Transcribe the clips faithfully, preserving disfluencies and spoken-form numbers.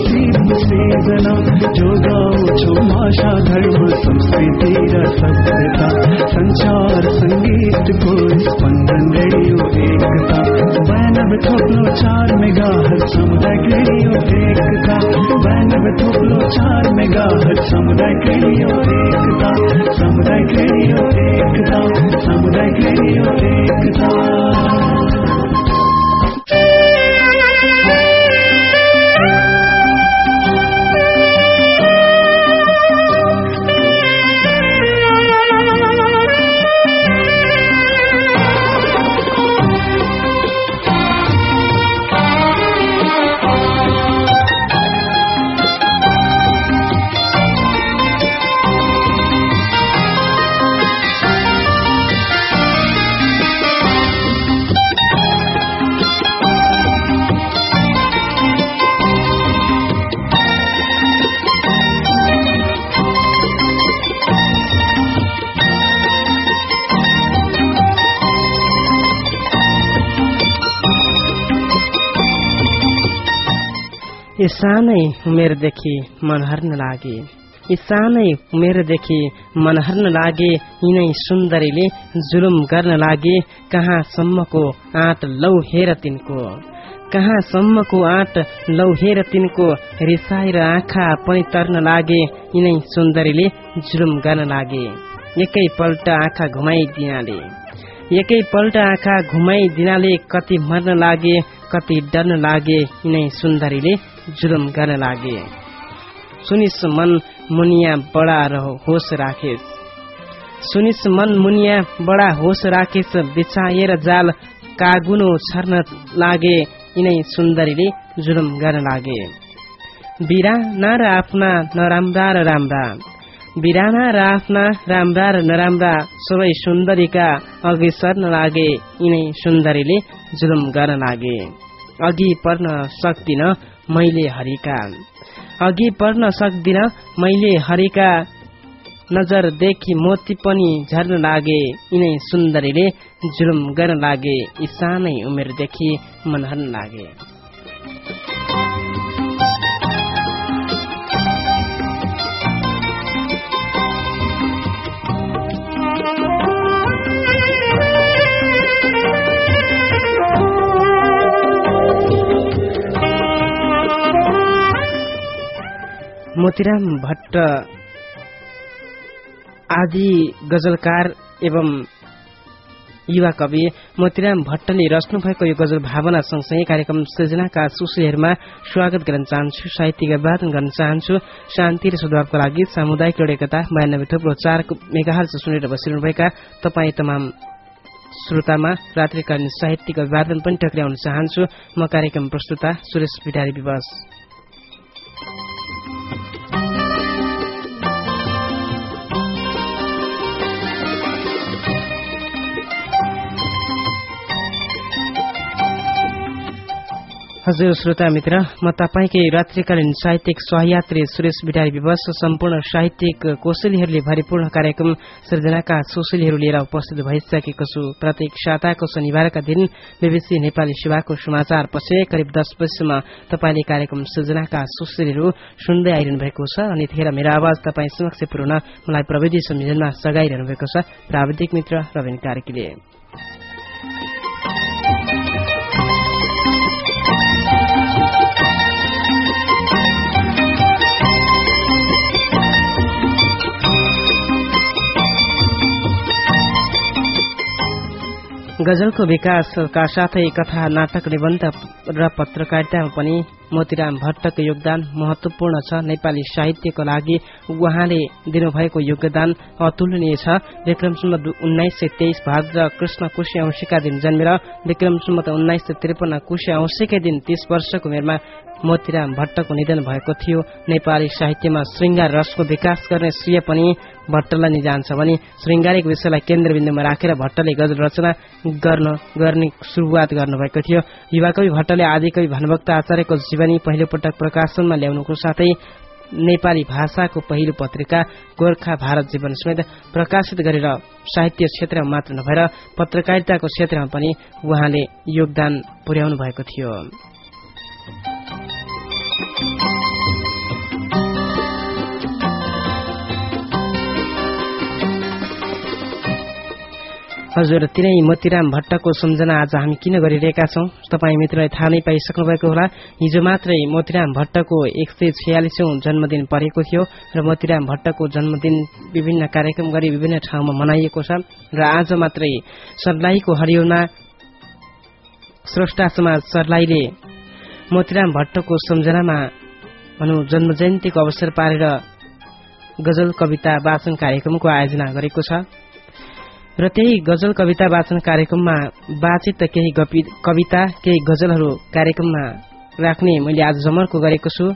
नसीब सृजना जोगाउँछौ भाषा धर्म संस्कृति र सभ्यता संचार संगीतको स्पन्दन रेडियो एकता बयानब्बे थोप्लो चार मेगा हर्ज सामुदायिक रेडियो एकता बयानब्बे थोप्लो चार मेगा हर्ज सामुदायिक रेडियो एकता सामुदायिक रेडियो एकता सामुदायिक रेडियो एकता। यी सानै उमेरदेखि मन हर्न लागे यी सानै उमेरदेखि मन हर्न लागे यिनै सुन्दरीले जुलुम गर्न लागे कहाँसम्मको आँट लौ हेर तिनको कहाँसम्मको आँट लौ हेर तिनको रिसाएर आँखा पनि तर्न लागे यिनै सुन्दरीले जुलुम गर्न लागे एकै पल्ट आँखा घुमाइदिनाले एकै पल्ट आँखा घुमाइदिनाले कति मर्न लागे कति डर्न लागे यिनै सुन्दरीले जुलुम गर्न लागे। सुनिस मन मुनिया बडा होस राखेस सुनिस मन मुनिया बडा होस राखेस बिछाएर जाल कागुनो छर्न लागे यिनै सुन्दरीले जुलुम गर्न लागे। बिराना र आफ्ना नराम्रा र राम्रा बिराना र आफ्ना राम्रा र नराम्रा सबै सुन्दरीका अघि सर्न लागे यिनै सुन्दरीले जुलुम गर्न लागे। अघि पर्न सक्दिन मैले हरिका अघि पर्न सक्दिन मैले हरिका नजर देखि मोती पनि झर्न लागे यिनै सुन्दरीले जुलुम गर्न लागे यी सानै उमेरदेखि मन हर्न लागे। मोतीराम भट्ट आदि गजलकार एवं युवा कवि मोतीराम भट्टले रच्नु भएको यो गजल भावना सँगसँगै कार्यक्रम सृजनाका सुशीलहरूमा स्वागत गर्न चाहन्छु। साहित्यिक अभिवादन गर्न चाहन्छु। शान्ति र सद्भावको लागि सामुदायिक रेडियो एकता बयानब्बे थोप्लो चार मेगाहर्ज सुनेर बसिरहनुभएका तपाईँ तमाम श्रोतामा रात्रिकालीन साहित्यिक अभिवादन पनि टक्राउन चाहन्छु। म कार्यक्रम प्रस्तुता सुरेश बिटारी विवास। हजुर श्रोता मित्र, म तपाईकै रात्रिकालीन साहित्यिक सहयात्री सुरेश बिटारी विवश सम्पूर्ण साहित्यिक कौशलीहरूले भरिपूर्ण कार्यक्रम सृजनाका सुशीलहरू लिएर उपस्थित भइसकेको छु। प्रत्येक साताको शनिबारका दिन बीबीसी नेपाली सेवाको समाचार पछि करिब दस बजीसम्म तपाईले कार्यक्रम सृजनाका सुशीलहरू सुन्दै आइरहनु भएको छ अनि यतिखेर मेरो आवाज तपाईँ समक्ष पुर्याउन मलाई प्रविधि संयोजनमा सघाइरहनु भएको छ प्राविधिक मित्र रविन कार्कीले। गजलको विकासका साथै कथा नाटक निबन्ध र पत्रकारितामा पनि मोतीराम भट्टको योगदान महत्वपूर्ण छ। नेपाली साहित्यको लागि उहाँले दिनुभएको योगदान अतुलनीय छ। विक्रम सम्वत उन्नाइस सय तेइस भाद्र कृष्ण कुशी औँसीका दिन जन्मेर विक्रम सम्वत उन्नाइस सय त्रिपन्न कुशी औँसीकै दिन तीस वर्षको उमेरमा मोतीराम भट्टको निधन भएको थियो। नेपाली साहित्यमा श्रृंगार रसको विकास गर्ने श्रेय पनि भट्टलाई नै जान्छ भने श्रृंगारिक विषयलाई केन्द्रबिन्दुमा राखेर भट्टले गजल रचना गर्न गर्ने सुरुवात गर्नुभएको थियो। युवाकवि भट्टले आदिकवि भानुभक्त आचार्यको जीवनी पहिलो पटक प्रकाशनमा ल्याउनुको साथै नेपाली भाषाको पहिलो पत्रिका गोर्खा भारत जीवन समेत प्रकाशित गरेर साहित्य क्षेत्रमा मात्र नभएर पत्रकारिताको क्षेत्रमा पनि उहाँले योगदान पुर्याउनु भएको थियो। हजुर तिनै मोतीराम भट्टको सम्झना आज हामी किन गरिरहेका छौं तपाईँ मित्रले थाहा नै पाइसक्नु भएको होला। हिजो मात्रै मोतीराम भट्टको एक सय छयालिसौं जन्मदिन परेको थियो र मोतीराम भट्टको जन्मदिन विभिन्न कार्यक्रम गरी विभिन्न ठाउँमा मनाइएको छ र आज मात्रै सर्लाहीको हरियोमा स्रष्टा समाज सर्लाहीले मोतीराम भट्टको सम्झनामा भनौं जन्म जयन्तीको अवसर पारेर गजल कविता वाचन कार्यक्रमको आयोजना गरेको छ र त्यही गजल कविता वाचन कार्यक्रममा वाचित केही कविता केही गजलहरू कार्यक्रममा राख्ने मैले आज जमर्को गरेको छु।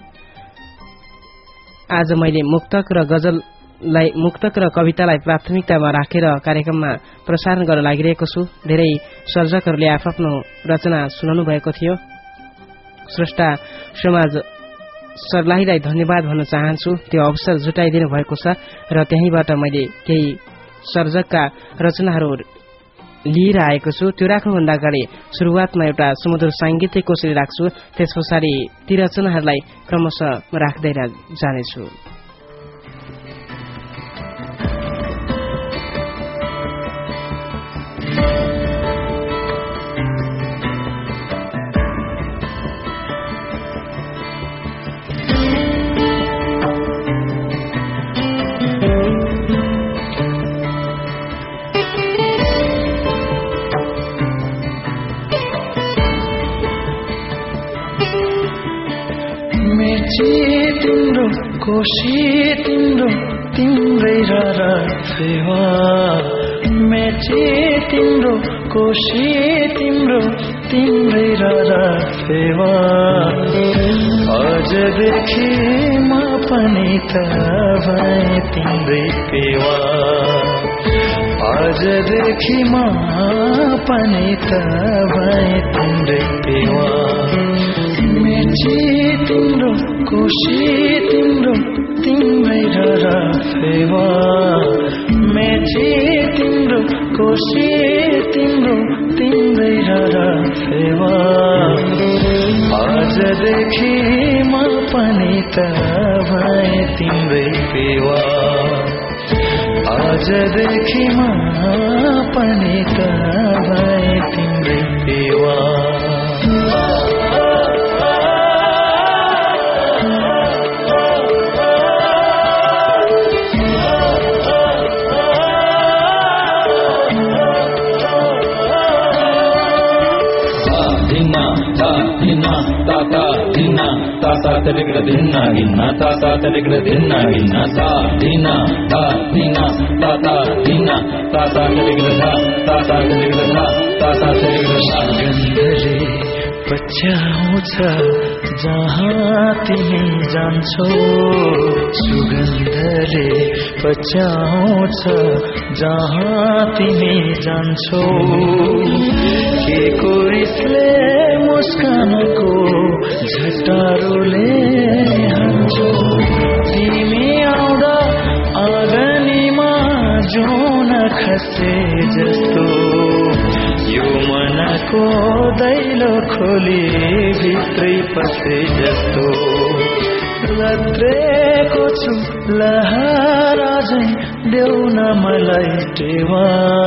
आज मैले मुक्तक र गजललाई मुक्तक र कवितालाई प्राथमिकतामा राखेर कार्यक्रममा प्रसारण गर्न लागिरहेको छु। धेरै सर्जकहरूले आफ्नो रचना सुनाउनु भएको थियो। स्रष्टा समाज सर्लाहीलाई धन्यवाद भन्न चाहन्छु, त्यो अवसर जुटाइदिनु भएको छ र त्यहीँबाट मैले केही सर्जकका रचनाहरू लिएर आएको छु। त्यो राख्नुभन्दा अगाडि सुरुवातमा एउटा सुमधुर साङ्गीतिक कोसेली राख्छु, त्यस पछाडि ती रचनाहरूलाई क्रमशः राख्दै जानेछु। तिम्रो कोशी तिम्रो तिम्रै रारा फेवा मेची तिम्रो कोशी तिम्रो तिम्रै रारा फेवा अझदेखि म पनि त भए तिम्रै पेवा अझदेखि म पनि त भए तिम्रै पेवा मेची तिम्रो कोशी तिम्रो तिम्रै रारा फेवा मेची तिम्रो कोशी तिम्रो तिम्रै रारा फेवा आजदेखि म पनि त भए तिम्रै पेवा आजदेखि म पनि त भए तिम्रै Pewa ta ta ta ta dinna dinna ta ta ta ta dinna dinna ta dinna ta dinna ta ta dinna ta ta ta ta ta ta ta ta ta ta ta गन्धले पछ्याउँछ जहाँ तिमी जान्छौ सुगन्धले पछ्याउँछ जहाँ तिमी जान्छौ के को रिसले मुस्कानको झटारोले हान्छौ तिमी आउँदा आँगनीमा जुन खसे जस्तो यो मनको दैलो खोली भित्रै पसे जस्तो लत्रेको छु लहरा झै देऊ न मलाई टेवा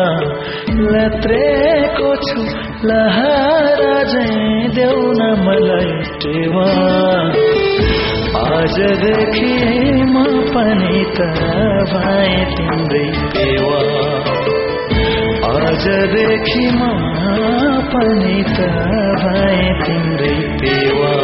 लत्रेको छु लहरा झै देऊ न मलाई टेवा आजदेखि म पनि त भए तिम्रै पेवा आजदेखि म पनि त भए तिम्रै पेवा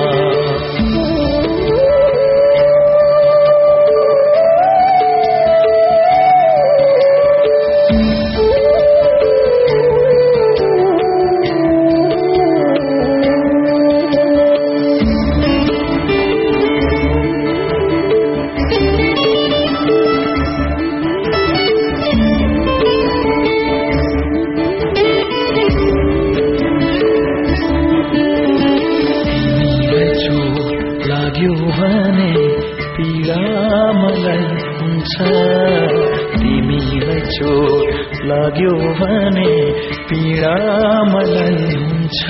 तिमीलाई चोट लाग्यो भने पीडा मलाई हुन्छ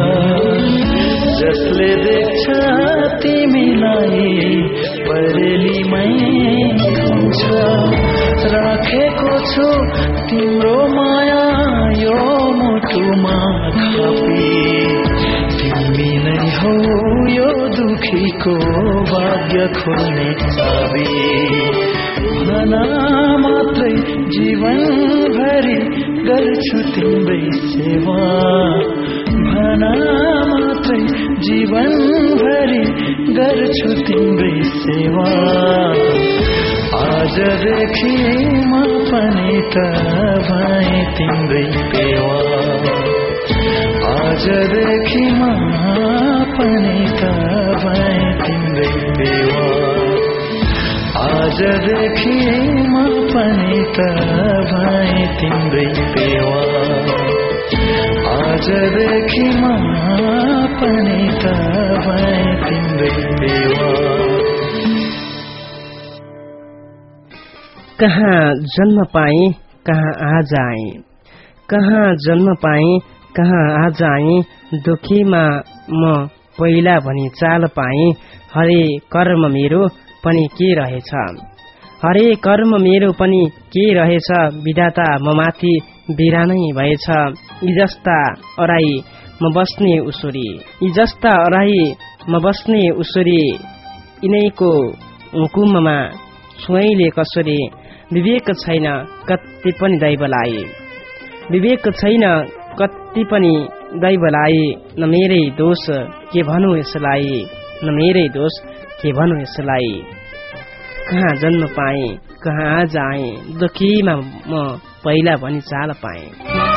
जसले देख्छ तिमीलाई परेलीमै हुन्छ राखेको छु तिम्रो माया को भाग्य खोल्ने चाबी भना मात्रै जीवनभरि गर्छु तिम्रै सेवा भना मात्रै जीवनभरि गर्छु तिम्रै सेवा आजदेखि म पनि त भए तिम्रै पेवा आजदेखि म पनि त भए तिम्रै पेवा आजदेखि म पनि त भए तिम्रै पेवा आजदेखि म पनि त भए तिम्रै पेवा कहाँ जन्म पाए कहाँ आज आए कहाँ जन्म पाए कहाँ आज आए दुखीमा म पहिला भनी चाल पाए हरे कर्म मेरो पनि के रहेछ हरे कर्म मेरो पनि के रहेछ विधाता म माथि बिरानै भएछ यी जस्ता अराई म बस्ने उसुरी यी जस्ता अराई म बस्ने उसुरी यिनैको हुकुममा छुइले कसरी विवेक छैन कति पनि दैवलाई विवेक छैन कति पनि दैवलाई न मेरै दोष के भनौँ यसलाई न मेरै दोष के भनौँ यसलाई कहाँ जन्म पाए कहाँ आज आए दुखीमा म पहिला भनी चाल पाए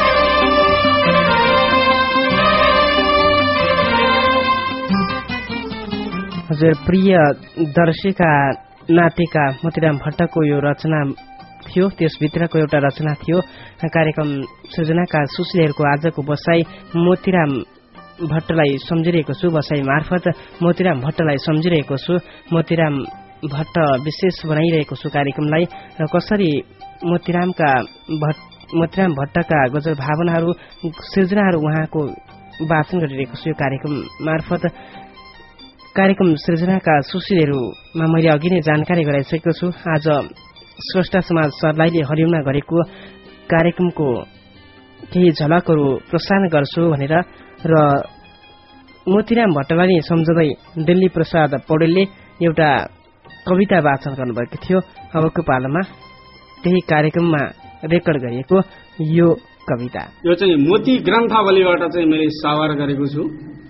हजुर प्रिय दर्शका नाटेका मोतीराम भट्टको यो रचना थियो त्यसभित्रको एउटा रचना थियो कार्यक्रम सृजनाका सुशीलहरूको आजको बसाई मोतीराम भट्टलाई सम्झिरहेको छु बसाई मार्फत मोतीराम भट्टलाई सम्झिरहेको छु मोतीराम भट्ट विशेष बनाइरहेको छु कार्यक्रमलाई र कसरी मोतीरामका मोतीराम भट्टका गजल भावनाहरू सृजनाहरू उहाँको वाचन गरिरहेको छु यो कार्यक्रम मार्फत कार्यक्रम सृजनाका सुशीलहरूमा मैले अघि नै जानकारी गराइसकेको छु आज स्रष्टा समाज सरलाईले हरिउना गरेको कार्यक्रमको केही झलकहरू प्रसारण गर्छु भनेर र मोतीराम भट्टलाई नै सम्झँदै दिल्ली प्रसाद पौडेलले एउटा कविता वाचन गर्नुभएको थियो अबको पालामा त्यही कार्यक्रममा रेकर्ड गरिएको यो कविता यो चाहिँ मोती ग्रन्थावलीबाट चाहिँ मैले सावार गरेको छु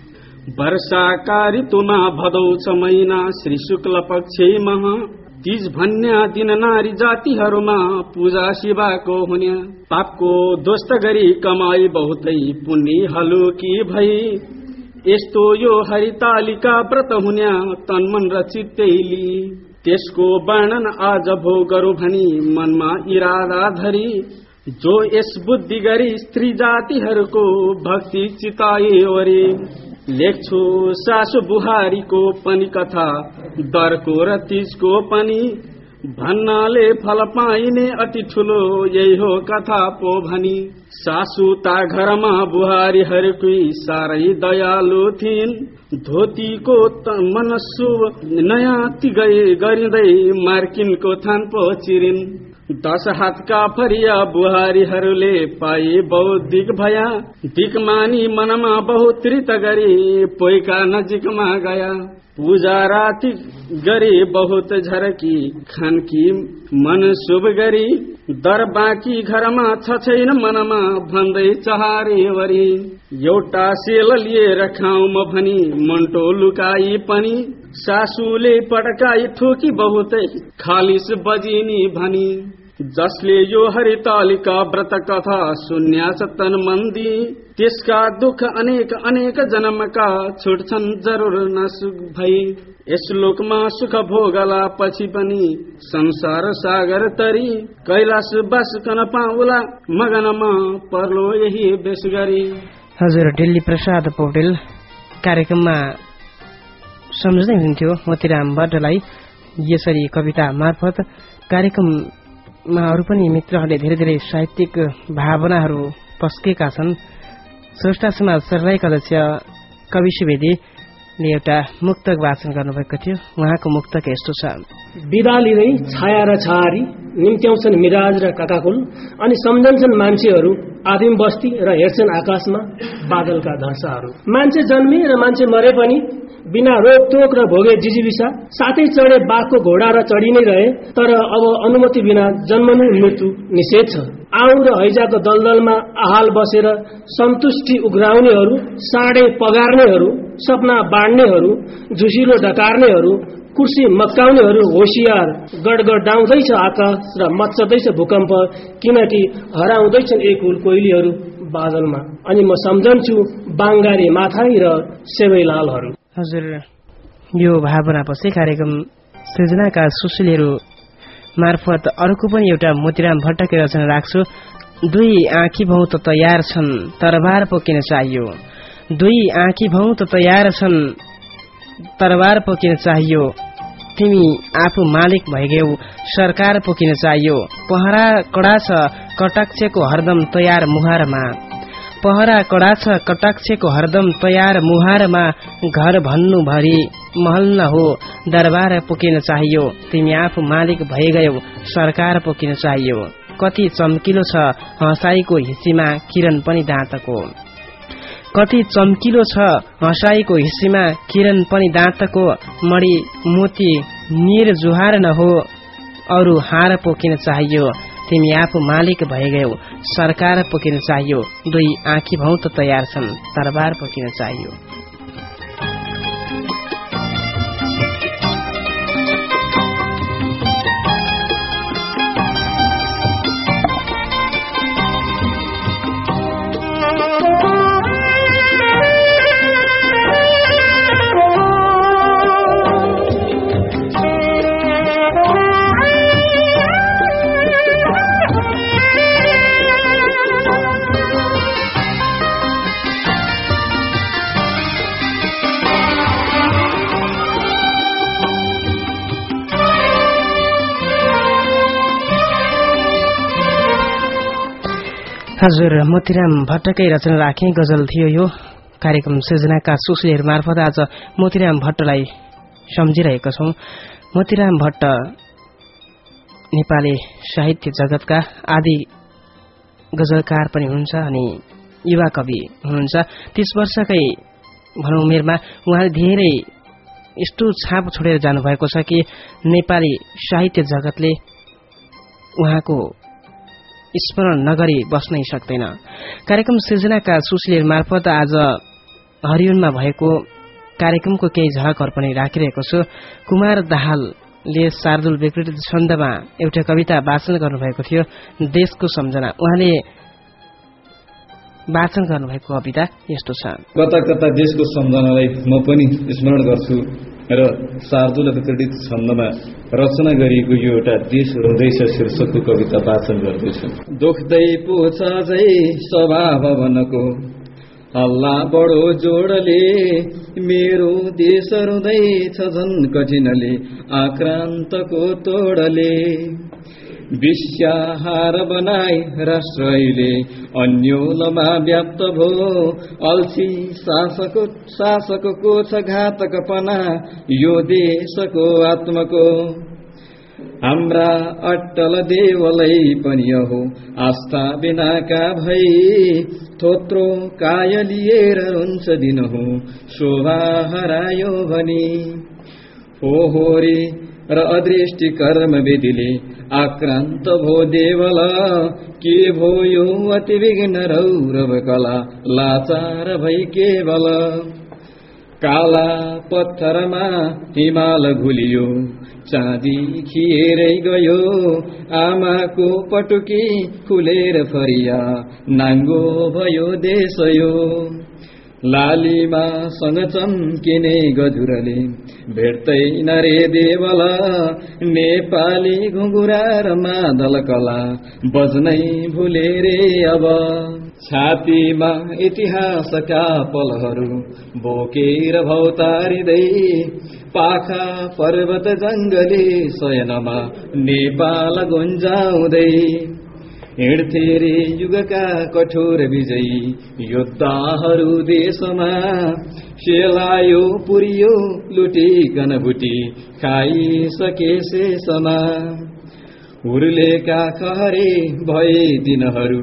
वर्षाका ऋतुमा भदौ छ महिना श्री शुक्ल पक्ष मह तीज भन्या दिन नारी जातिहरूमा पूजा शिवाको हुने पापको दोस्त गरी कमाई बहुतै पुण्य हलुकी भई यस्तो यो हरितालिका व्रत हुन्या तन्मन र चित्तैली त्यसको वर्णन आज भो गरौँ भनी मनमा इरादा धरी जो यस बुद्धि गरी स्त्री जातिहरूको भक्ति चिताए ओरे लेख्छु सासु बुहारीको पनि कथा दरको र तीजको पनि भन्नाले फल पाइने अति ठुलो यही हो कथा पो भनी सासु ता घरमा बुहारीहरूकै साह्रै दयालु थिइन् धोतीको मनस्सु नयाँ तिगै गरिँदै मार्किनको थान पो चिरिन् दश हातका फरिया बुहारीहरूले पाए बौद्धिक भया दिकमानी मनमा बहुत रित गरी पोइका नजिकमा गया पूजा राति गरी बहुत झरकी खानकी मन शुभ गरी दर बाँकी घरमा छ छैन मनमा भन्दै चहारे वरी एउटा सेल लिएर खाउँ म भनी मन्टो लुकाई पनि सासूले पटकाई ठोकी बहुतै खालिस बजिनी भनी जसले यो हरितालिका व्रत कथा सुन्या तन मन्दी त्यसका दुख अनेक अनेक जन्मका छुट्छन् जरुर नसुख भई यस लोकमा सुख भोगला पछि पनि संसार सागर तरी कैलाश बस कन पाउला मगनमा पर्लो यही बेस गरी। हजुर दिल्ली प्रसाद पौडेल कार्यक्रममा सम्झँदै हुन्थ्यो मोतीराम भट्टलाई यसरी कविता मार्फत कार्यक्रम मा अरू पनि मित्रहरूले धेरै धेरै साहित्यिक भावनाहरू पस्केका छन्। स्रष्टा समाज सरलाईका अध्यक्ष कवि सुवेदीले एउटा मुक्तक वाचन गर्नुभएको थियो। उहाँको मुक्तक यस्तो छ। बिदा लिँदै छाया र छारी निम्त्याउँछन् मिराज र काकाकुल अनि सम्झन्छन् मान्छेहरू आदिम बस्ती र हेर्छन् आकाशमा बादलका धर्साहरू। मान्छे जन्मे र मान्छे मरे पनि बिना रोकटोक र भोगे जिजीविसा, साथै चढे बाघको घोडा र चढी नै रहे, तर अब अनुमति बिना जन्मनु मृत्यु निषेध छ। आउँ र हैजाको दलदलमा आहाल बसेर सन्तुष्टि उघ्राउनेहरू, साँडे पगार्नेहरू, सपना बाँड्नेहरू, झुसिलो ढकार्नेहरू, कुर्सी मक्काउनेहरू होशियार, गडगडाउँदैछ आकाश र मच्चदैछ भूकम्प, किनकि हराउँदैछन् एक हुल कोइलीहरू बादलमा। अनि म सम्झन्छु बाङ्गारे माथाई र सेवैलालहरू। हजुर, यो भावनापछि कार्यक्रम सृजनाका सुशीलहरू मार्फत अर्को पनि एउटा मोतीराम भट्टकै रचना राख्छु। दुई आँखी भौँ त तयार छन्, तरबार पो किन चाहियो। दुई आँखी भौँ त तयार छन्, तरबार पो किन चाहियो। तिमी आफू मालिक भइगयौ, सरकार पो किन चाहियो। पहरा कडा छ कटाक्षको हरदम तयार मुहारमा। पहरा कडा छ कटाक्षको हरदम तयार मुहारमा। घर भन्नु भरि महल न हो, दरबार पो किन चाहियो। तिमी आफू मालिक भइगयौ, सरकार पो किन चाहियो। कति चम्किलो छ हँसाईको हिस्सीमा किरण पनि दाँतको। कति चम्किलो छ हँसाईको हिस्सीमा किरण पनि दाँतको। मणि मोती निर जुहार न हो, अरू हार पो किन चाहियो। तिमी आफू मालिक भइगयौ, सरकार पो किन चाहियो। दुई आँखी भौँ त तयार छन्, तरबार पो किन चाहियो। हजुर, मोतीराम भट्टकै रचना राखे गजल थियो यो। कार्यक्रम सृजनाका सुशीलहरू मार्फत आज मोतीराम भट्टलाई सम्झिरहेका छौं। मोतीराम भट्ट नेपाली साहित्य जगतका आदि गजलकार पनि हुनुहुन्छ अनि युवा कवि हुनुहुन्छ। तीस वर्षकै भनौं उमेरमा उहाँले धेरै यस्तो छाप छोडेर जानुभएको छ कि नेपाली साहित्य जगतले उहाँको स्मरण नगरी बस्नै सक्दैन। कार्यक्रम सृजनाका सुशीलहरू मार्फत आज हरियोनमा भएको कार्यक्रमको केही झलकहरू पनि राखिरहेको छु। कुमार दाहालले शार्दुल विकृत छन्दमा एउटा कविता वाचन गर्नुभएको थियो, देशको सम्झना। उहाँले वाचन गर्नुभएको कविता यस्तो छ। कता कता देशको सम्झनालाई म पनि स्मरण गर्छु र शार्दुल विकृत छन्दमा रचना गरिएको यो एउटा देश रुँदैछ शीर्षकको कविता वाचन गर्दैछु। दुख्दै पोछ झै स्वभाव भवनको हल्ला बडो जोडले, मेरो देश रुँदैछ झन् कठिनले आक्रान्तको तोडले। विश्वाहार बनाई राष्ट्रले अन्योलमा व्याप्त भो, अल्छी शासको शासकको छ घातकपना यो देशको आत्मको। हाम्रा अट्टल देवलै पनि हो आस्था बिनाका भई, थोत्रो कायलिएर हुन्छ दिनहु शोभा हरायो भनी। फोहोरी र अदृष्टि कर्म विधिले आक्रान्त भो देवल, के भो यो अति विघ्न रौरव कला लाचार भई केवल। काला पत्थरमा हिमाल घुलियो, चाँदी खिएरै गयो, आमाको पटुकी खुलेर फरिया नाङ्गो भयो देश यो। लालीमा सँग चम्किने गजुरले भेट्दैन रे देवल, नेपाली घुँघुरा र मादल कला बज्नै भुले रे अब। छातीमा इतिहासका पलहरू बोकेर भौतारिँदै, पाखा पर्वत जंगली शयनमा नेपाल गुन्जाउँदै। हिँड्थे रे युगका कठोर विजयी योद्धाहरू देशमा, सेलायो पुरियो लुटिकन भुटी खाइसके शेषमा। उर्लेका खहरे भए दिनहरू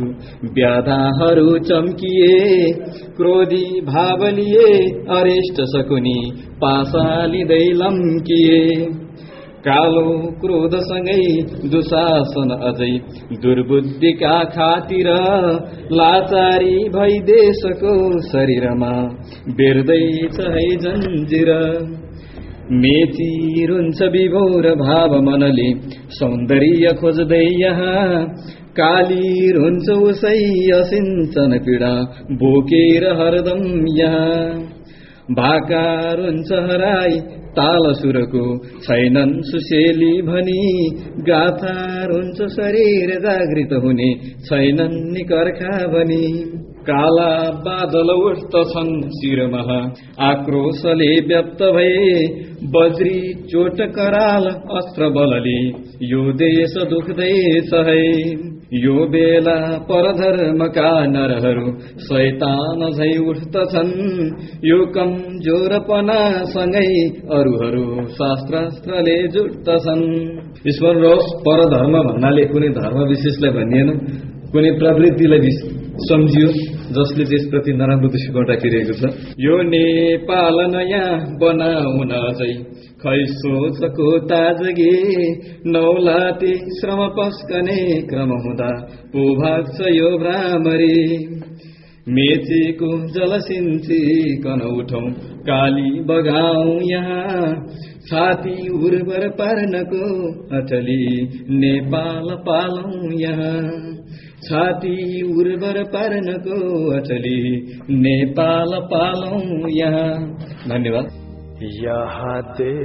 व्याधाहरू चम्किए, क्रोधी भाव लिए अरिष्ट शकुनी पासालिँदै लम्किए। कालो क्रोधसँगै दुशासन अझै दुर्बुद्धिका खातिर लाचारी भई देशको शरीरमा बेर्दैछ है जन्जिर। मेची रुन्छ विभोर भाव मनले सौन्दर्य खोज्दै यहाँ, काली रुन्छ उसै असिञ्चन पीडा बोकेर हरदम यहाँ। भाका रुन्छ हराई ताल सुरको छैनन् सुशेली भनी, गाथा रुन्छ शरीर जागृत हुने छैनन् निकर्खा भनी। काला बादल उठ्दछन् शिरमा आक्रोशले व्यक्त भए, बज्री चोट कराल अस्त्र बलले यो देश दुख्दैछ है। यो बेला परधर्मका नरहरू शैतान झै उठ्दछन्, यो कमजोरपनासँगै अरूहरू शास्त्रास्त्रले जुट्दछन्। ईश्वर रहोस्, परधर्म भन्नाले कुनै धर्म विशेषलाई भनिएन, कुनै प्रवृत्तिलाई सम्झियो जसले त्यसप्रति नराम्रो दृष्टिकोण राखिरहेको छ। यो नेपाल नयाँ बनाउन चाहिँ खै सोचको ताजगी, नौलाटे श्रम पस्कने क्रम हुँदा पो भाग्छ यो भ्रामरी। मेचेको जलसिन्चिकन उठौं काली बगाऊ यहाँ, छाती उर्वर पार्नको अटली नेपाल पालौं यहाँ। छाती उर्वर पार्नको अटली नेपाल पालौं यहाँ। धन्यवाद। यहाँ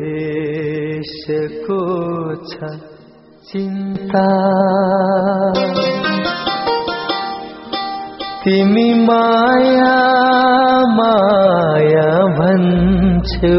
देशको छ चिन्ता, तिमी माया माया भन्छौ।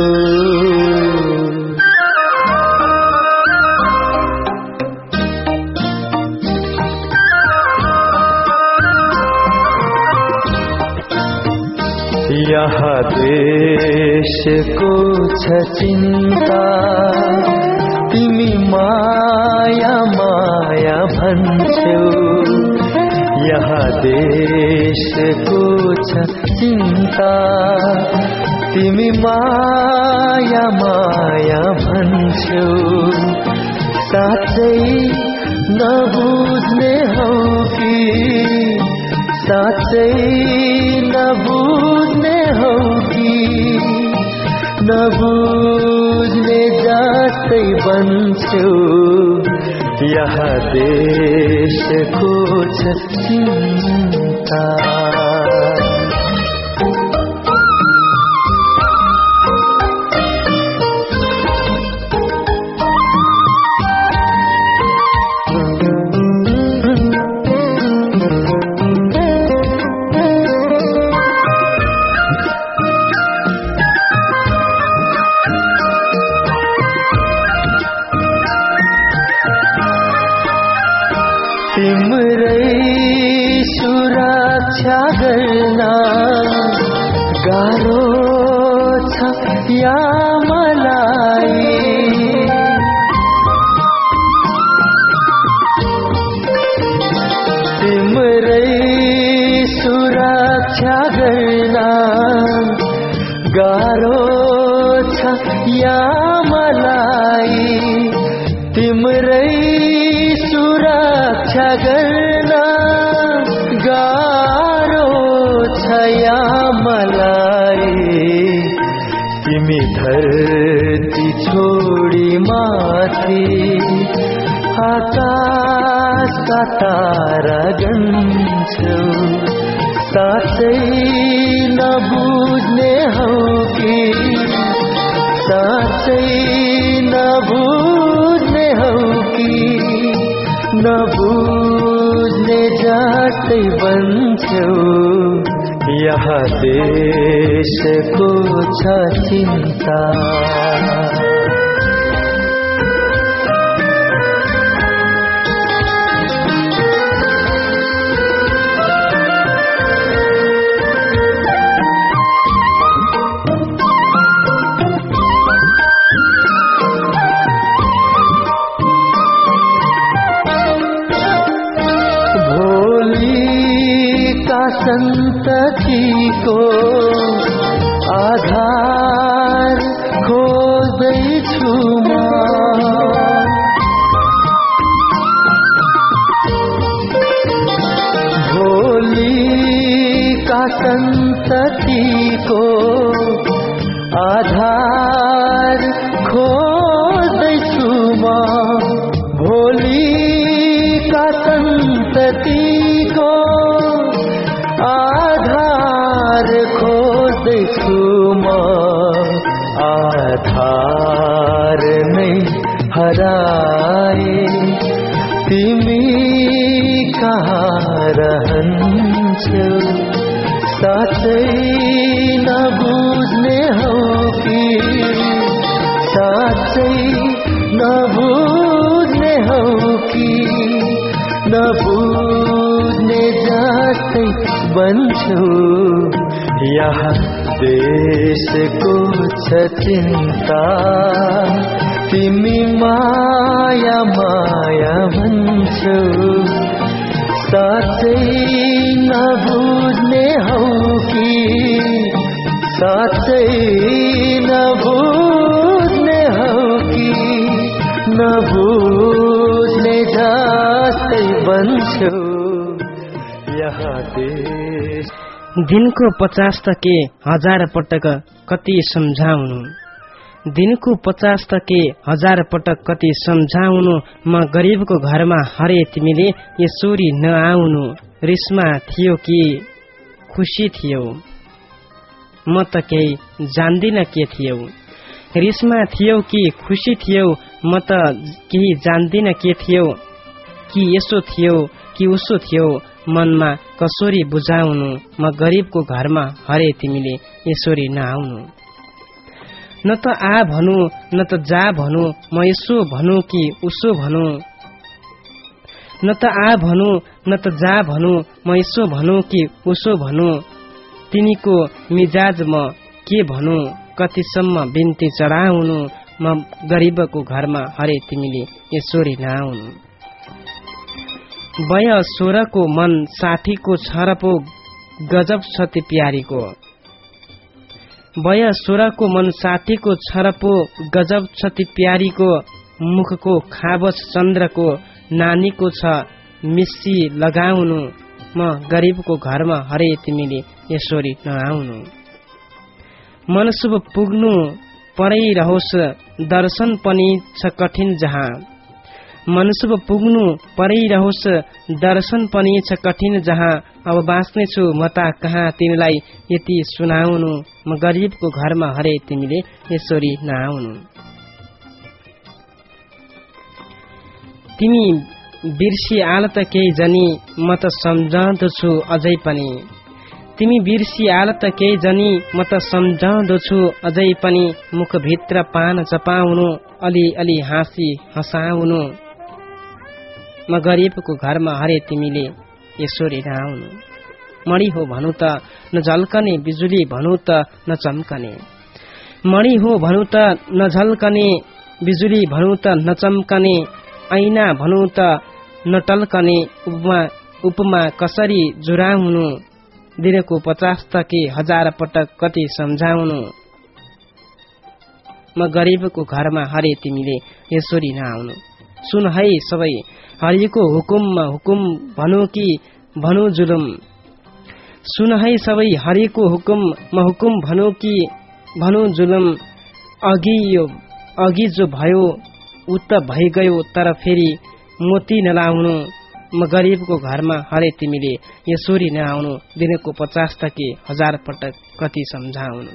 यहाँ देशको छ चिन्ता, तिमी माया माया भन्छौ। यहाँ देशको छ चिन्ता, तिमी माया माया भन्छौ। साँच्चै नबुझ्ने हौ कि, साँच्चै नबुझ्ने हौ कि, नबुझ्ने जस्तै बन्छौ। यहाँ देशको छ चिन्ता। तिम्रै सुरक्षा गर्न गाह्रो छ या मलाई। तिम्रै सुरक्षा गर्न गाह्रो छ या मलाई। तिम्रै सुरक्षा गर्न गाह्रो छ या मलाई। तिमी धरती छोडी माथि आकाशका तारा गन्छौ। साँच्चै नबुझ्ने हौ कि, साँच्चै नबुझ्ने हौ कि, नबुझ्ने जस्तै बन्छौ। यहाँ देशको छ चिन्ता। सन्ततिको आधार छु म आधार नै हराए तिमी कहाँ रहन्छौ साँच्चै नबुझ्ने हौ कि साँच्चै नबुझ्ने हौ कि नबुझ्ने जस्तै बन्छौ यहाँ देशको छ चिन्ता तिमी माया माया भन्छौ साँच्चै नबुझ्ने हौ कि साँच्चै नबुझ्ने हौ कि नबुझ्ने जस्तै बन्छौ यहाँ देश। दिनको पचास त के हजार पटक कति सम्झाउनु दिनको पचास त के हजार पटक कति सम्झाउनु म गरिबको घरमा हरे तिमीले यसोरी नआउनु रिस्मा थियो कि खुसी थियो म त केही जान्दिन के थियो रिस्मा थियो कि खुसी थियो म त केही जान्दिन के थियो कि यसो थियो कि उसो थियो मनमा कसोरी बुझाउनु म गरिबको घरमा हरे तिमीले यसोरी नआउनु न त आ भनु न त जा भनु म यसो भनु कि उसो भनु न त आ भनु न त जा भनु म यसो भनु कि उसो भनु तिमीको मिजाज म के भनु कतिसम्म बिन्ती चढाउनु म गरिबको घरमा हरे तिमीले यसोरी नआउनु वय सोह्रको मन साठीको छरपो गजब छ ती प्यारीको वय सोह्रको मन साठीको छरपो गजब छ ती प्यारीको मुखको खाबस चन्द्रको नानीको छ मिसी लगाउनु म गरिबको घरमा हरे तिमीले यसोरी नआउनु मनसुब पुग्नु परै रहोस् दर्शन पनि छ कठिन जहाँ मनसुब पुग्नु परै रहोस् दर्शन पनि छ कठिन जहाँ अब बाँच्ने छु म त कहाँ तिमीलाई यति सुनाउनु म गरिबको घरमा हरे तिमीले यसोरी नआउनु तिमी बिर्सी आल त केही जनी म त सम्झाउँदछु अझै पनि तिमी बिर्सी आल त केही जनी म त सम्झाउँदछु अझै पनि मुखभित्र पान चपाउनु अलि अलि हाँसी हँसाउनु म गरिबको घरमा हरे तिमीले यसोरी नआउनु मणि हो भनु त नझल्कने बिजुली भनु त नचम्कने मणि हो भनु त नझल्कने बिजुली भनु त नचम्कने ऐना भनु त नटल्कने उपमा उपमा कसरी जुराउनु दिनको पचास त के हजार पटक कति सम्झाउनु म गरिबको घरमा हरे तिमीले यसोरी नआउनु सुन है सबै हरिको हुकुममा हुकुम भनु कि भनु जुलुम सुन है सबै हरिको हुकुममा हुकुम भनु कि भनु जुलुम अघि यो अघि जो भयो उ त भइगयो तर फेरि मोती नलाउनु म गरिबको घरमा हरे तिमीले यसोरी नआउनु दिनको पचास त के हजार पटक कति सम्झाउनु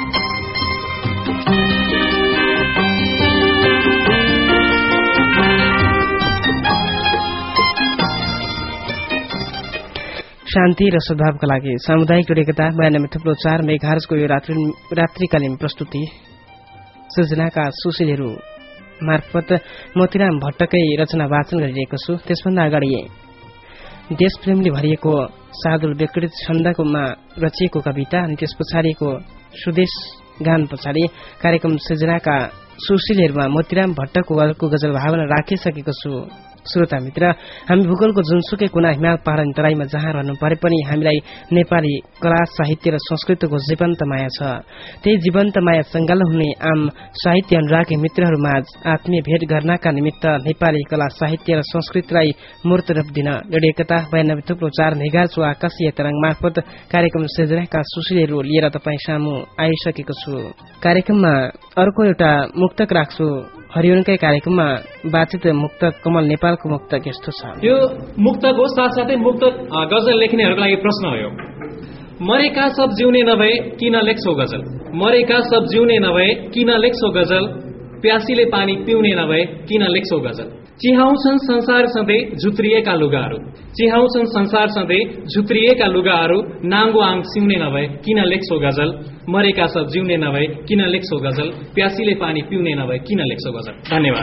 शान्ति र सद्भावका लागि सामुदायिक एकता बयानब्बे थुप्रो चार मेघार्जको यो रात्रि रात्रिकालीन प्रस्तुति सृजनाका सुशीलहरू मार्फत मोतीराम भट्टकै रचना वाचन गरिरहेको छु। त्यसभन्दा अगाडि देशप्रेमले भरिएको सादुल विकृत छन्दमा रचिएको कविता अनि त्यस पछाडिको सुदेश गान पछाडि कार्यक्रम सृजनाका सुशीलहरूमा मोतीराम भट्टको अर्को गजल भावना राखिसकेको छु। श्रोता मित्र, हामी भूगोलको जुनसुकै कुना हिमाल पहाड अनि तराईमा जहाँ रहनु परे पनि हामीलाई नेपाली कला साहित्य र संस्कृतिको जीवन्त माया छ। त्यही जीवन्त माया संगाल हुने आम साहित्य अनुरागी मित्रहरूमाझ आत्मीय भेट गर्नका निमित्त नेपाली कला साहित्य र संस्कृतिलाई मूर्त रूप दिन रेडियो एकता बयानब्बे थुप्रो चार मेगाहर्जको आकाशीय तरंग मार्फत कार्यक्रम सृजनाका सुशीलहरू लिएर तपाईँ सामु आइसकेको छु। कार्यक्रममा अर्को एउटा मुक्तक राख्छु। हरिओनकै कार्यक्रममा बाचित मुक्तक कमल नेपालको मुक्तक यस्तो छ। यो मुक्तक हो, साथसाथै मुक्तक गजल लेख्नेहरूको लागि प्रश्न हो। यो मरेका सब जिउने नभए किन लेख्छौ गजल, मरेका सब जिउने नभए किन लेख्छौ गजल, प्यासीले पानी पिउने नभए किन लेख्छौ गजल। चिहाउँछन् संसार सधैँ झुत्रिएका लुगाहरू, चिहाउँछन् संसार सधैँ झुत्रिएका लुगाहरू, नाङ्गो आङ सिउने नभए किन लेख्छौ गजल, मरेका सब जिउने नभए किन लेख्छौ गजल, प्यासीले पानी पिउने नभए किन लेख्छौ गजल। धन्यवाद।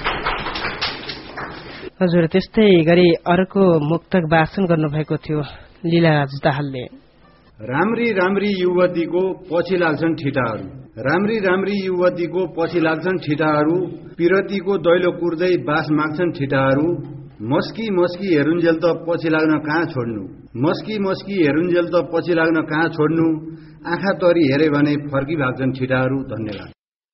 हजुर, त्यस्तै गरी अर्को मुक्तक वाचन गर्नुभएको थियो लीलाराज दाहालले। राम्री राम्री युवतीको पछि लाग्छन् ठिटाहरू, राम्री राम्री युवतीको पछि लाग्छन् ठिटाहरू, पिरतीको दैलो कुर्दै बास माग्छन् ठिटाहरू, मस्की मस्की हेरुन्जेल त पछि लाग्न कहाँ छोड्नु, मस्की मस्की हेरुन्जेल त पछि लाग्न कहाँ छोड्नु, आँखा तरी हेरे भने फर्की भाग्छन् ठिटाहरू। धन्यवाद।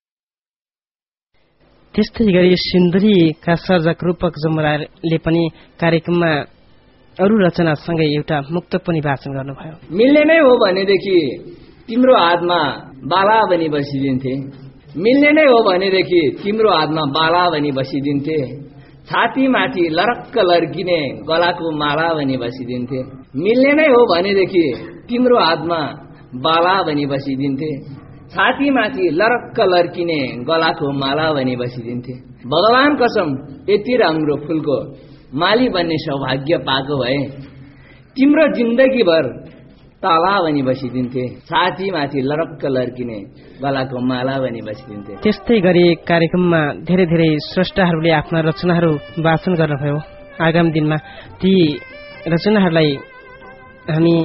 त्यस्तै गरी सिन्धुलीका सर्जक रूपक जमुराले पनि कार्यक्रममा अरू रचनासँगै एउटा मुक्तक पनि वाचन गर्नुभयो। मिल्ने नै हो भनेदेखि तिम्रो हातमा बाला बनी बसिदिन्थे, मिल्ने नै हो भनेदेखि तिम्रो हातमा बाला बनी बसिदिन्थे, छाती माथि लरक्क लर्किने गलाको माला बनी बसिदिन्थे, मिल्ने नै हो भनेदेखि तिम्रो हातमा बाला बनी बसिदिन्थे, छाती माथि लरक्क लर्किने गलाको माला बनी बसिदिन्थे। भगवान कसम यति राम्रो फूलको माली बन्ने सौभाग्य पाएको भए तिम्रो जिन्दगीभर ताला बनी बसिदिन्थे, छाती माथि लरक्क लर्किने गलाको माला बनी बसिदिन्थे। त्यस्तै गरी कार्यक्रममा धेरै धेरै स्रष्टाहरूले आफ्ना रचनाहरू वाचन गर्नुभयो। आगामी दिनमा ती रचनाहरूलाई हामी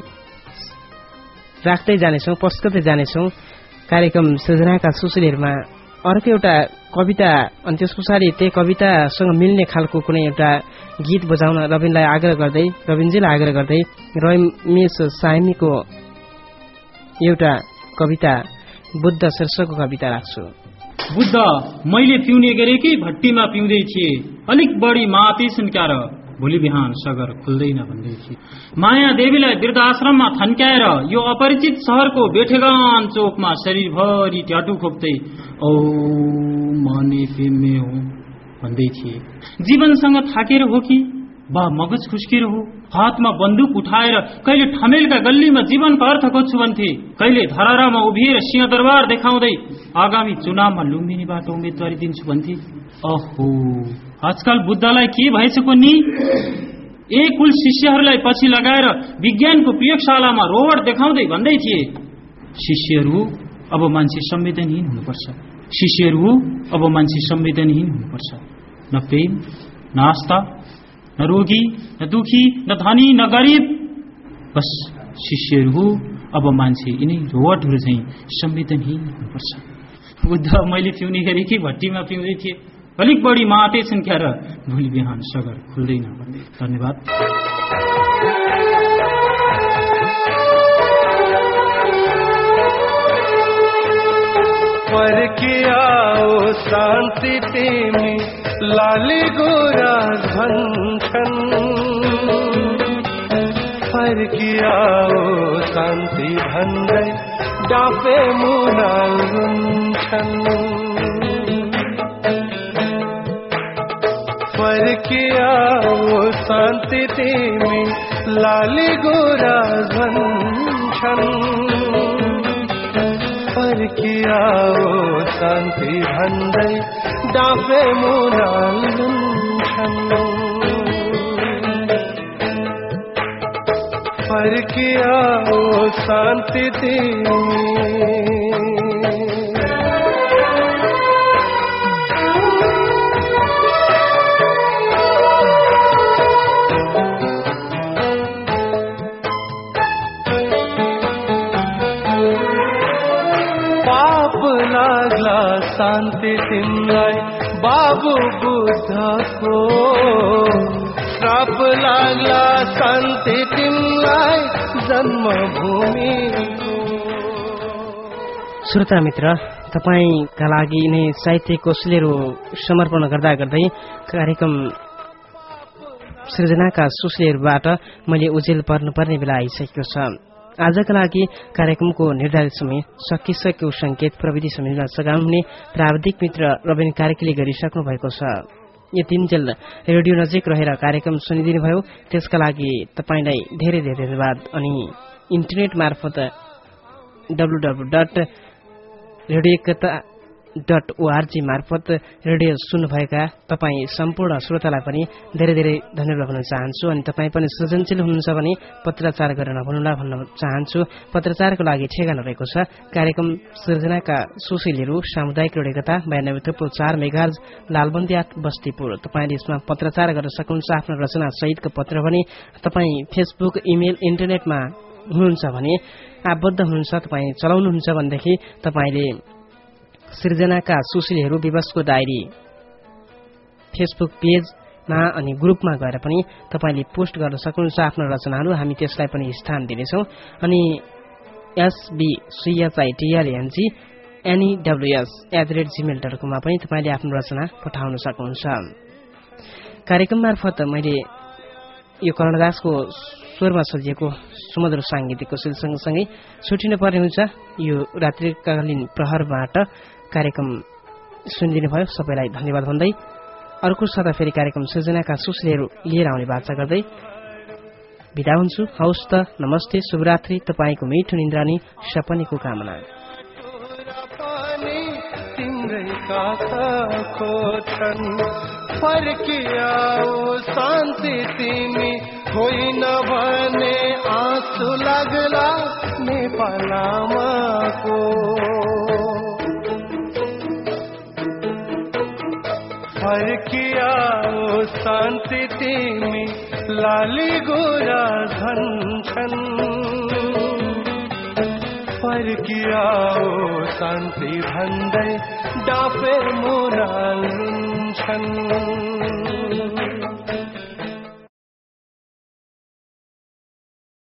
राख्दै जानेछौँ, पस्कदै जानेछौँ। कार्यक्रम सृजनाका सुशीलहरूमा अर्को एउटा कविता अनि त्यस पछाडि त्यही कवितासँग मिल्ने खालको कुनै एउटा गीत बजाउन रविनलाई आग्रह गर्दै रविनजीलाई आग्रह गर्दै रमेश साइमीको एउटा कविता बुद्ध शीर्षकको कविता राख्छु। बुद्ध मैले पिउने गरेकै भट्टीमा पिउँदै थिए, अलिक बढी मापिसन क्यार भोलि बिहान सगर खुल्दैन भन्दै थिए। माया देवीलाई वृद्धाश्रममा थन्क्याएर यो अपरिचित शहरको बेठेगान चोकमा शरीरभरि ट्याटु खोप्दै औ मने पेमे हो भन्दै थिए। जीवनसँग थाकेर हो कि बा मगज खुस्केर हो, हातमा बन्दुक उठाएर कहिले ठमेलका गल्लीमा जीवनको अर्थ खोज्छु भन्थे, कहिले धरारामा उभिएर सिंहदरबार देखाउँदै आगामी चुनावमा लुम्बिनीबाट उम्मेदवारी दिन्छु भन्थे। अहो, आजकल बुद्धलाई के भएछको नि? एक कुल शिष्यहरूलाई पछि लगाएर विज्ञानको प्रयोगशालामा रोबोट देखाउँदै भन्दै थिए, शिष्यहरू अब मान्छे संवेदनहीन हुनुपर्छ, शिष्यहरू अब मान्छे संवेदनहीन हुनुपर्छ। न प्रेम, न आस्था, न रोगी, न दुखी, न धनी, न गरिब, बस शिष्यहरू अब मान्छे यिनै रोबोटहरू चाहिँ संवेदनहीन हुनुपर्छ। बुद्ध मैले पिउने गरेकै भट्टीमा पिउँदै थिए, अलिक बढी माते छन् क्या र भोलि बिहान सगर खुल्दैन भन्दै। धन्यवाद। फर्किआओ शान्ति तिमी लाली गोराज भन्छन्, फर्किआओ शान्ति भन्दै डाफे मुनाल रुन्छन्, फर्किआओ शान्ति तिमी लाली गोराज भन्छन्, फर्किआओ शान्ति भन्दै डाफे मुनाल रुन्छन्, फर्किआओ शान्ति तिमी। शान्ति तिमलाई बाबु बुद्धको श्राप लाग्ला, शान्ति तिमलाई जन्मभूमिको। श्रोता मित्र, तपाईका लागि नै साहित्य कोशलेहरू समर्पण गर्दा गर्दै कार्यक्रम सृजनाका सुशीलहरूबाट मैले उजेल पर्नुपर्ने बेला आइसकेको छ। आजका लागि कार्यक्रमको निर्धारित समय सकिसकेको संकेत प्रविधि समितिमा सघाउने प्राविधिक मित्र रविन कार्कीले गरिसक्नु भएको छ। यो तीनजेल रेडियो नजिक रहेर कार्यक्रम सुनिदिनु भयो, त्यसका लागि तपाईलाई धेरै धेरै धन्यवाद। अनि इन्टरनेट मार्फत W W dot radio Ekta dot ORG मार्फत रेडियो सुन्नुभएका तपाईँ सम्पूर्ण श्रोतालाई पनि धेरै धेरै धन्यवाद भन्न चाहन्छु। अनि तपाईँ पनि सृजनशील हुनुहुन्छ भने पत्रचार गर्न नभुल्नुहोला भन्न चाहन्छु। पत्रचारको लागि ठेगाना रहेको छ कार्यक्रम सृजनाका सुशीलहरू सामुदायिक रेडियो एकता बयानब्बे थुप्रो चार मेगाहर्ज लालबन्दी आठ बस्तीपुर। तपाईँले यसमा पत्रचार गर्न सक्नुहुन्छ। आफ्नो रचना सहितको पत्र भने तपाईँ फेसबुक इमेल इन्टरनेटमा हुनुहुन्छ भने आबद्ध हुनुहुन्छ, तपाईँ चलाउनुहुन्छ भनेदेखि तपाईँले सृजनाका सुशीलहरू विवशको डायरी फेसबुक पेजमा अनि ग्रुपमा गएर पनि तपाईँले पोस्ट गर्न सक्नुहुन्छ आफ्नो रचनाहरू। हामी त्यसलाई पनि स्थान दिनेछौँ। अनि SBCHITRNG NEWS at the rate gmail dot कममा पनि तपाईँले आफ्नो रचना पठाउन सक्नुहुन्छ। कार्यक्रम मार्फत मैले यो कर्णदासको स्वरमा सजिएको सुमधुर साङ्गीतिकको सँगसँगै छुटिनु पर्ने हुन्छ। यो रात्रिकालीन प्रहरबाट कार्यक्रम सुनिदिनु भयो, सबैलाई धन्यवाद भन्दै अर्को सदा फेरि कार्यक्रम सृजनाका सुशीलहरू लिएर आउने बाचा गर्दै बिदा हुन्छु। हौस् त, नमस्ते, शुभरात्रि। तपाईँको मिठो निन्द्रानी सपनीको कामना। शान्ति तिमी होइन भने आँसु लाग्ला नेपालमाको। फर्कियाओ शान्ति तिमी लाली गोरा झन्छन्। फर्कियाओ शान्ति भन्दै डाफे मुना लिन्छन्।